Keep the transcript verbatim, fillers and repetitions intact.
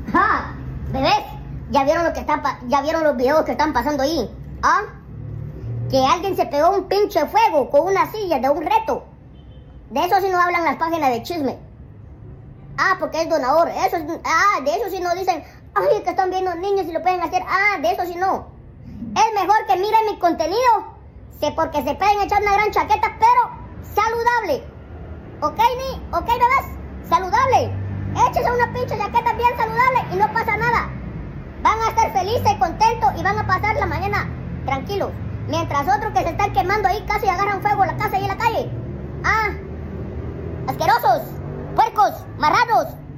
¡Ja! Bebés, ¿ya vieron lo que está pa- ya vieron los videos que están pasando ahí? ¿Ah? Que alguien se pegó un pinche fuego con una silla de un reto. De eso sí no hablan las páginas de chisme. Ah, porque es donador. Eso es, ah, de eso sí no dicen, ay, que están viendo niños y lo pueden hacer. Ah, de eso sí no. Es mejor que miren mi contenido, sé porque se pueden echar una gran chaqueta, pero saludable. ¿Ok, ni? ¿Ok, bebés? Saludable. Échese una pinche chaqueta bien saludable y no pasa nada. Van a estar felices y contentos y van a pasar la mañana tranquilos. Mientras otros que se están quemando ahí casi agarran fuego en la casa y en la calle. Ah, asquerosos, puercos, marranos.